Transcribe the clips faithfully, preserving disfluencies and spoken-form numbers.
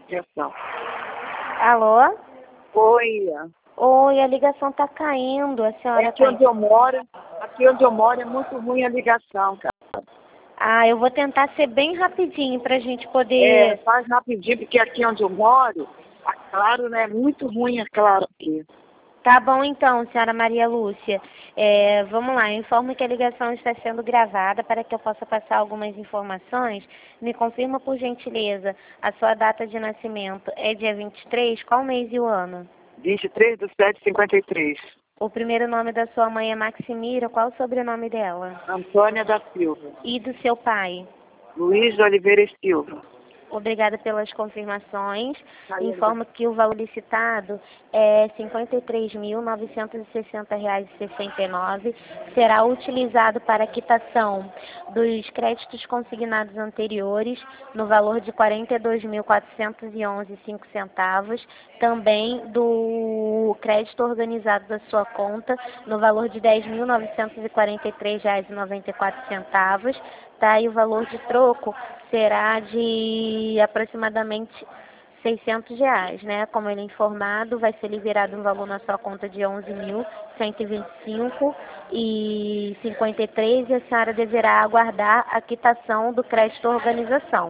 Atenção. Alô? Oi. Oi, a ligação tá caindo, a senhora É aqui tá... onde eu moro, aqui onde eu moro é muito ruim a ligação, cara. Ah, eu vou tentar ser bem rapidinho pra gente poder... É, faz rapidinho, porque aqui onde eu moro, a Claro, né, é muito ruim a Claro aqui. Tá bom então, senhora Maria Lúcia. É, vamos lá, eu informo que a ligação está sendo gravada para que eu possa passar algumas informações. Me confirma, por gentileza, a sua data de nascimento é dia vinte e três, qual mês e o ano? vinte e três do sete de cinquenta e três. O primeiro nome da sua mãe é Maximira, qual o sobrenome dela? Antônia da Silva. E do seu pai? Luiz de Oliveira e Silva. Obrigada pelas confirmações. Aí, Informo que o valor licitado é cinquenta e três mil novecentos e sessenta reais e sessenta e nove. Será utilizado para a quitação dos créditos consignados anteriores no valor de quarenta e dois mil quatrocentos e onze reais e cinco centavos. Também do crédito organizado da sua conta no valor de dez mil novecentos e quarenta e três reais e noventa e quatro centavos. Tá? E o valor de troco será de aproximadamente seiscentos reais, né? Como ele é informado, vai ser liberado um valor na sua conta de onze mil cento e vinte e cinco reais e cinquenta e três centavos e a senhora deverá aguardar a quitação do crédito organização.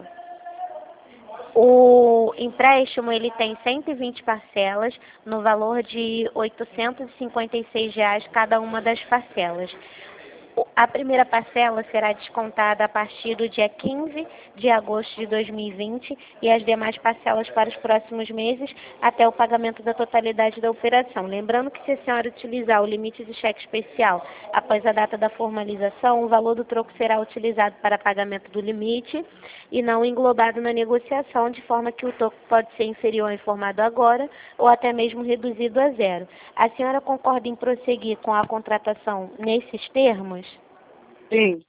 O empréstimo ele tem cento e vinte parcelas no valor de oitocentos e cinquenta e seis reais cada uma das parcelas. A primeira parcela será descontada a partir do dia quinze de agosto de dois mil e vinte e as demais parcelas para os próximos meses até o pagamento da totalidade da operação. Lembrando que se a senhora utilizar o limite de cheque especial após a data da formalização, o valor do troco será utilizado para pagamento do limite e não englobado na negociação, de forma que o troco pode ser inferior ao informado agora ou até mesmo reduzido a zero. A senhora concorda em prosseguir com a contratação nesses termos? sim.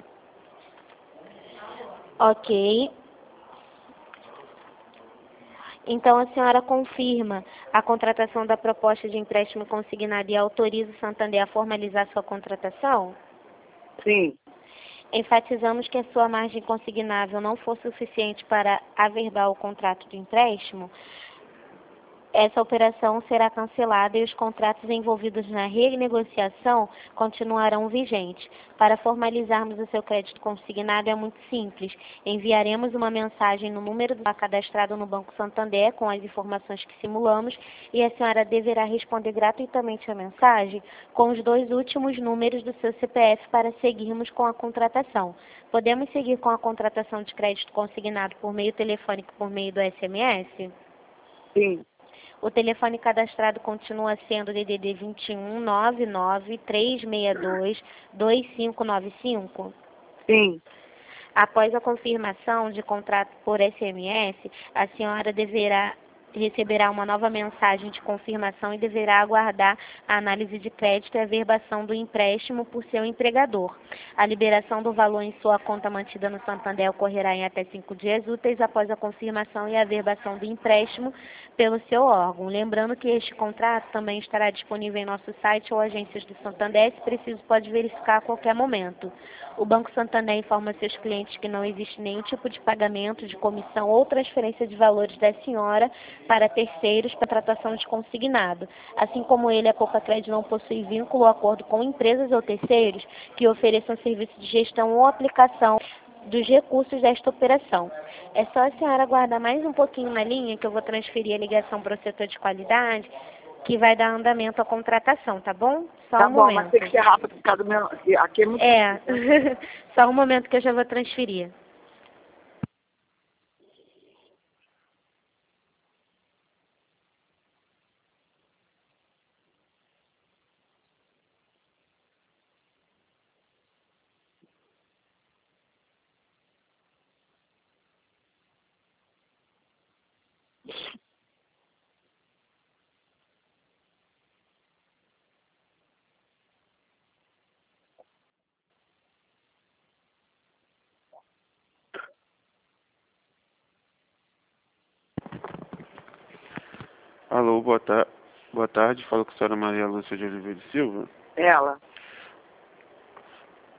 Ok. Então a senhora confirma a contratação da proposta de empréstimo consignado e autoriza o Santander a formalizar sua contratação? Sim. Enfatizamos que a sua margem consignável não for suficiente para averbar o contrato de empréstimo. Essa operação será cancelada e os contratos envolvidos na renegociação continuarão vigentes. Para formalizarmos o seu crédito consignado é muito simples. Enviaremos uma mensagem no número do cadastrado no Banco Santander com as informações que simulamos e a senhora deverá responder gratuitamente a mensagem com os dois últimos números do seu C P F para seguirmos com a contratação. Podemos seguir com a contratação de crédito consignado por meio telefônico por meio do S M S? Sim. O telefone cadastrado continua sendo o D D D vinte e um, nove nove, três seis dois, dois cinco nove cinco? Sim. Após a confirmação de contrato por S M S, a senhora deverá receberá uma nova mensagem de confirmação e deverá aguardar a análise de crédito e a averbação do empréstimo por seu empregador. A liberação do valor em sua conta mantida no Santander ocorrerá em até cinco dias úteis após a confirmação e a averbação do empréstimo pelo seu órgão. Lembrando que este contrato também estará disponível em nosso site ou agências do Santander, se preciso pode verificar a qualquer momento. O Banco Santander informa seus clientes que não existe nenhum tipo de pagamento de comissão ou transferência de valores da senhora para terceiros para tratação de consignado. Assim como ele, a Poupa Crédito não possui vínculo ou acordo com empresas ou terceiros que ofereçam serviço de gestão ou aplicação dos recursos desta operação. É só a senhora aguardar mais um pouquinho na linha que eu vou transferir a ligação para o setor de qualidade que vai dar andamento à contratação, tá bom? Só Tá um bom, momento. mas tem que ser rápido por causa do meu... Aqui é muito... É, só um momento que eu já vou transferir. Alô, boa, ta boa tarde. Falo com a senhora Maria Lúcia de Oliveira e Silva. Ela.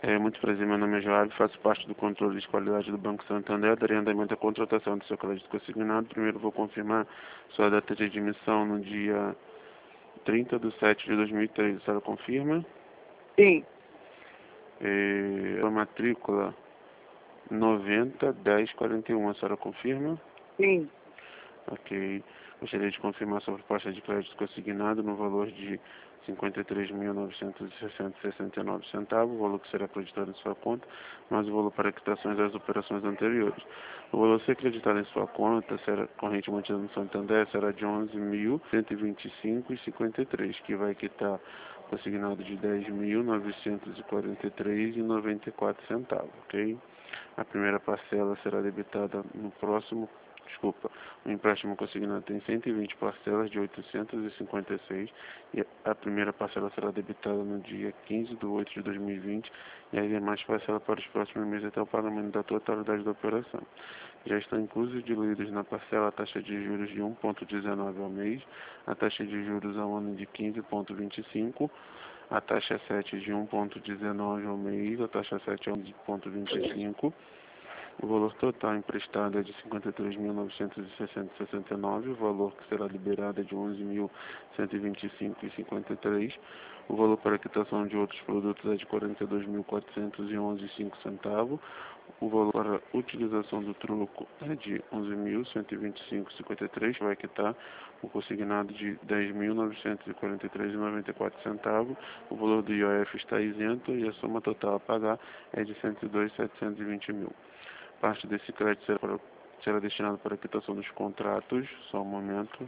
É, muito prazer, meu nome é Joab, faço parte do controle de qualidade do Banco Santander, darei andamento à contratação do seu crédito consignado. Primeiro vou confirmar sua data de admissão no dia trinta de sete de dois mil e treze, a senhora confirma? Sim, É, a matrícula noventa dez quarenta e um, a senhora confirma? sim, Ok. Gostaria de confirmar sua proposta de crédito consignado no valor de cinquenta e três mil novecentos e sessenta vírgula sessenta e nove centavos, o valor que será acreditado em sua conta, mais o valor para quitações das operações anteriores. O valor a ser acreditado em sua conta, será corrente mantida no Santander, será de onze mil cento e vinte e cinco vírgula cinquenta e três, que vai quitar consignado de dez mil novecentos e quarenta e três vírgula noventa e quatro centavos, ok? A primeira parcela será debitada no próximo Desculpa, o empréstimo consignado tem cento e vinte parcelas de oitocentos e cinquenta e seis e a primeira parcela será debitada no dia quinze de oito de dois mil e vinte e as demais parcelas para os próximos meses até o pagamento da totalidade da operação. Já estão inclusos e diluídos na parcela a taxa de juros de um vírgula dezenove ao mês, a taxa de juros ao ano de quinze vírgula vinte e cinco, a taxa sete de um vírgula dezenove ao mês, a taxa sete ao um vírgula vinte e cinco. O valor total emprestado é de cinquenta e três mil novecentos e sessenta vírgula sessenta e nove, o valor que será liberado é de onze mil cento e vinte e cinco vírgula cinquenta e três, o valor para quitação de outros produtos é de quarenta e dois mil quatrocentos e onze vírgula cinco centavos, o valor para utilização do troco é de onze mil cento e vinte e cinco vírgula cinquenta e três, vai quitar o consignado de dez mil novecentos e quarenta e três vírgula noventa e quatro centavos, o valor do I O F está isento e a soma total a pagar é de cento e dois mil setecentos e vinte mil. Parte desse crédito será, para, será destinado para a quitação dos contratos. Só um momento.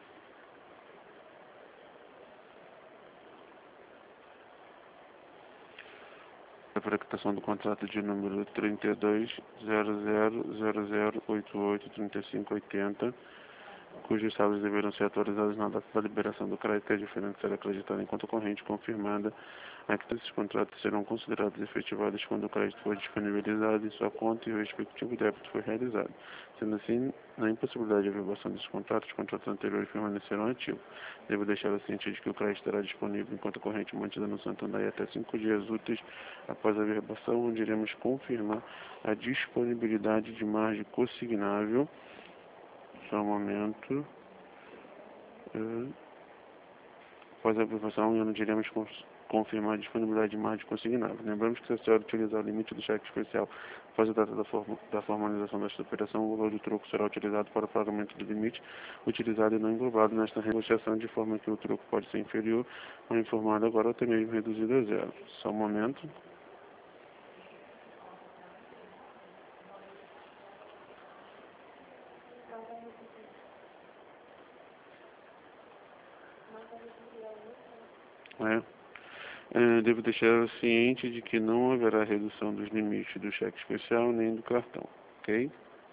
Para a quitação do contrato de número trinta e dois zero zero zero zero oito oito trinta e cinco oitenta, cujos saldos deverão ser atualizados na data da liberação do crédito, e a diferença será acreditada em conta corrente confirmada. Aqui esses contratos serão considerados efetivados quando o crédito for disponibilizado em sua conta e o respectivo débito for realizado. Sendo assim, na impossibilidade de averbação desses contratos, os contratos anteriores permanecerão ativos. Devo deixá-la ciente de que o crédito estará disponível em conta corrente mantida no Santander até cinco dias úteis após a averbação, onde iremos confirmar a disponibilidade de margem consignável. Só um momento. Uh, após a averbação, onde iremos confirmar a disponibilidade de margem consignável. Lembramos que se a senhora utilizar o limite do cheque especial após a data da, forma, da formalização desta operação, o valor do troco será utilizado para o pagamento do limite utilizado e não englobado nesta negociação, de forma que o troco pode ser inferior ao informado agora ou até mesmo reduzido a zero. Só um momento. É. É, devo deixar ciente de que não haverá redução dos limites do cheque especial nem do cartão, ok?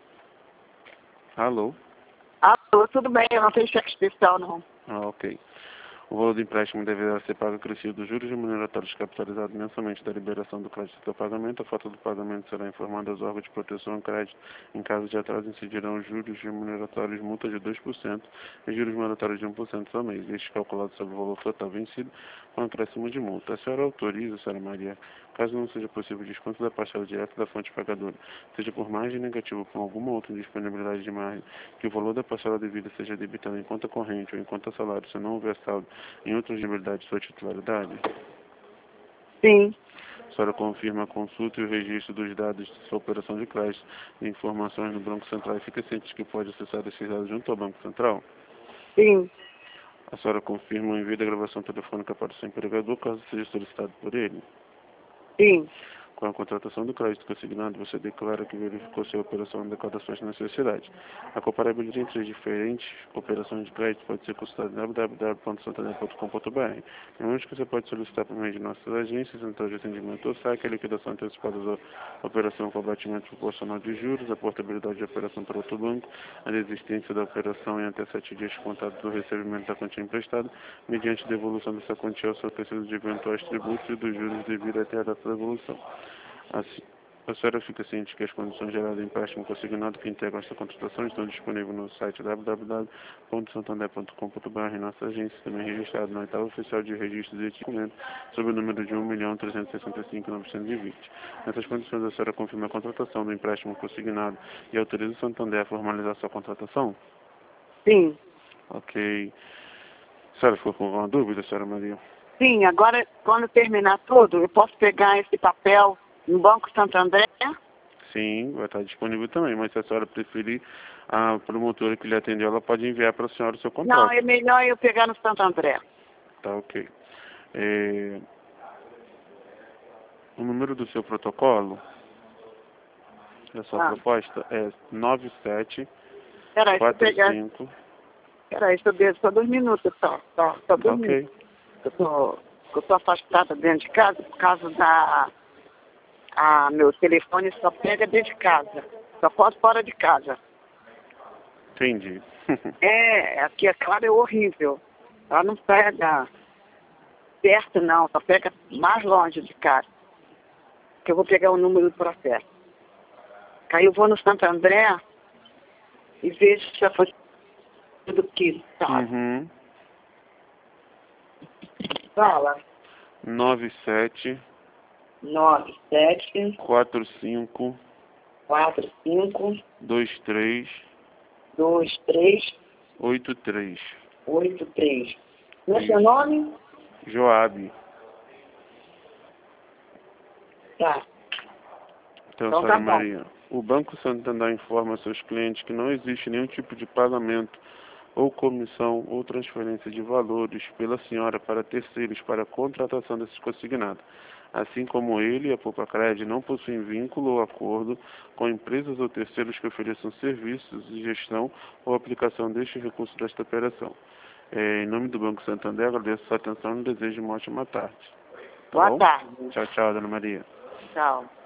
Alô? alô, tudo bem, eu não tenho cheque especial não. Ah, ok. O valor do empréstimo deverá ser pago acrescido dos juros remuneratórios capitalizados mensalmente da liberação do crédito do pagamento. A falta do pagamento será informada aos órgãos de proteção ao crédito. Em caso de atraso, incidirão os juros remuneratórios multa de dois por cento e juros moratórios de um por cento ao mês. Este calculado sobre o valor total vencido com acréscimo de multa. A senhora autoriza, senhora Maria, caso não seja possível desconto da parcela direta da fonte pagadora, seja por margem negativa ou por alguma outra indisponibilidade de margem, que o valor da parcela devida seja debitado em conta corrente ou em conta salário, se não houver saldo em outra elegibilidade de sua titularidade? Sim. A senhora confirma a consulta e o registro dos dados de sua operação de crédito e informações no Banco Central e fica ciente que pode acessar esses dados junto ao Banco Central? Sim. A senhora confirma o envio da gravação telefônica para o seu empregador, caso seja solicitado por ele? Sim. Com a contratação do crédito consignado, você declara que verificou se a operação adequada às suas necessidades. A comparabilidade entre as diferentes operações de crédito pode ser consultada em w w w ponto santander ponto com ponto b r. Lembramos que você pode solicitar por meio de nossas agências, centrais de atendimento ou saque, a liquidação antecipada da operação com abatimento proporcional de juros, a portabilidade de operação para outro banco, a desistência da operação em até sete dias contados do recebimento da quantia emprestada, mediante devolução dessa quantia ao seu tecido de eventuais tributos e dos juros devido até a data da devolução. Assim, A senhora fica ciente que as condições gerais do empréstimo consignado que integram esta contratação estão disponíveis no site w w w ponto santander ponto com ponto br. Nossa agência também registrada na oitava oficial de registro deste documento sob o número de um milhão trezentos e sessenta e cinco mil novecentos e vinte. Nessas condições, a senhora confirma a contratação do empréstimo consignado e autoriza o Santander a formalizar sua contratação? Sim. Ok. A senhora ficou com alguma dúvida, senhora Maria? Sim, agora quando terminar tudo, eu posso pegar esse papel no Banco Santander? Sim, vai estar disponível também, mas se a senhora preferir, a promotora que lhe atendeu, ela pode enviar para a senhora o seu contrato. Não, é melhor eu pegar no Santander. Tá, ok. É... O número do seu protocolo, da sua Ah. proposta, é nove sete Peraí, deixa eu quatro pegar. cinco. Peraí, só, dois, só dois minutos só. Só, só dois Ok. minutos. Eu tô, eu tô afastada dentro de casa por causa da... Ah, meu telefone só pega dentro de casa. Só posso fora de casa. Entendi. É, aqui é claro, é horrível. Ela não pega perto não, só pega mais longe de casa. Que eu vou pegar o número do processo. Aí eu vou no Santo André e vejo se já foi tudo que tá. Uhum. Fala. nove sete nove sete quatro cinco quatro cinco dois três dois três oito três. oito três. Não é Isso. seu nome? Joab. Tá. Então, Então senhora tá bom. Maria, o Banco Santander informa a seus clientes que não existe nenhum tipo de pagamento ou comissão ou transferência de valores pela senhora para terceiros para a contratação desses consignados. Assim como ele e a Poupa-Cred não possuem vínculo ou acordo com empresas ou terceiros que ofereçam serviços de gestão ou aplicação deste recurso desta operação. É, em nome do Banco Santander, agradeço a sua atenção e desejo uma ótima tarde. Tá Boa bom? tarde. Tchau, tchau, dona Maria. Tchau.